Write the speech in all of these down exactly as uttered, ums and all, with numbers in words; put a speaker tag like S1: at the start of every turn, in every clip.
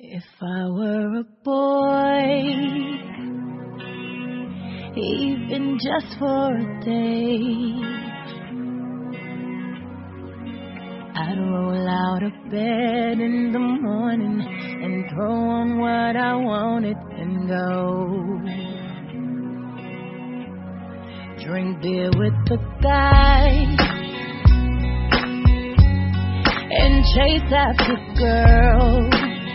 S1: If I were a boy, even just for a day, I'd roll out of bed in the morning and throw on what I wanted and go drink beer with the guys and chase after girls.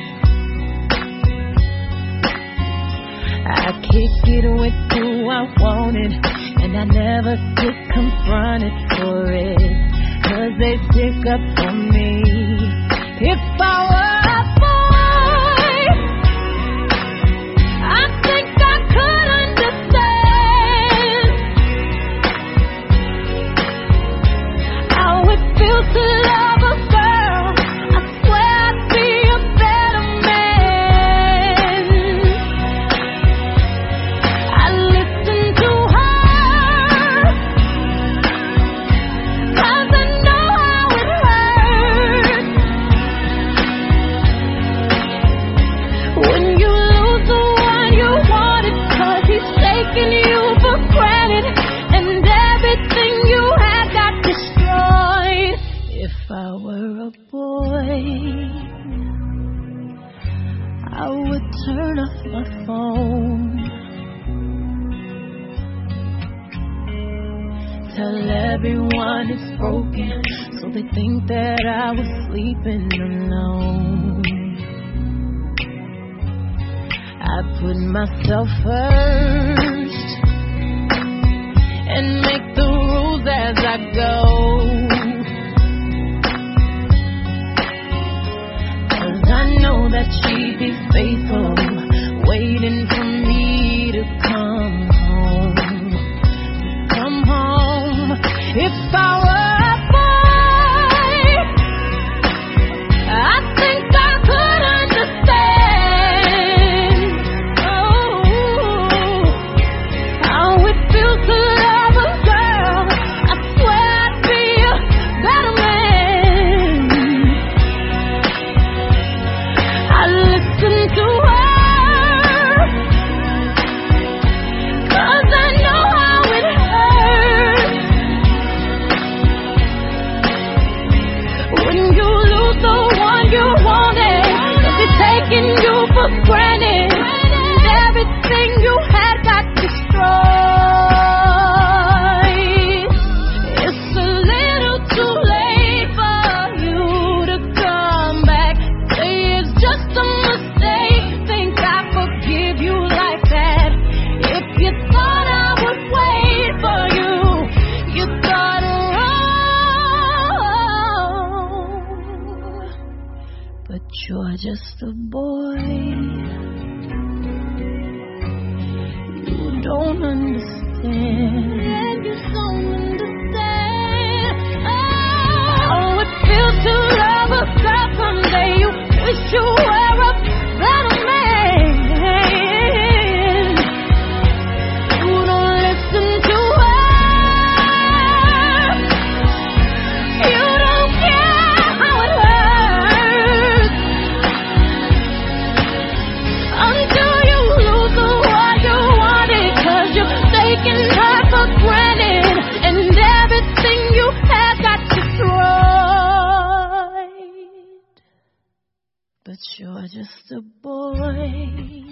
S1: I kick it with who I wanted, and I never get confronted for it, 'cause they stick up for me. If I were a boy, I think I could understand how it feels to love a girl. I swear I'd be a better man. I listen to her, 'cause I know how it hurts when you lose the one you wanted, 'cause he's taking you for granted and everything you had got destroyed. If I were a boy, I would turn off my phone, tell everyone it's broken, so they think that I was sleeping alone. I put myself first and make the rules as I go, 'cause I know that she'd be faithful, waiting for me to come home, come home. If I were a boy, I think I could understand oh, how it feels to love a girl. I swear I'd be a better man. I listen to her, 'cause I know how it hurts when you lose the one you wanted, 'cause he's taking you for granted and everything you had got destroyed. It's a little too late for you to come back. Say it's just a mistake, think I forgive you like that. If you thought I would wait for you, you thought wrong. But you're just a boy, you don't understand. You don't understand how it feels to love a girl. Someday you wish you were a better man. You don't listen to her, you don't care how it hurts until you lose the one you wanted, 'cause you're taking her for granted and everything you had got destroyed. But you're just a boy.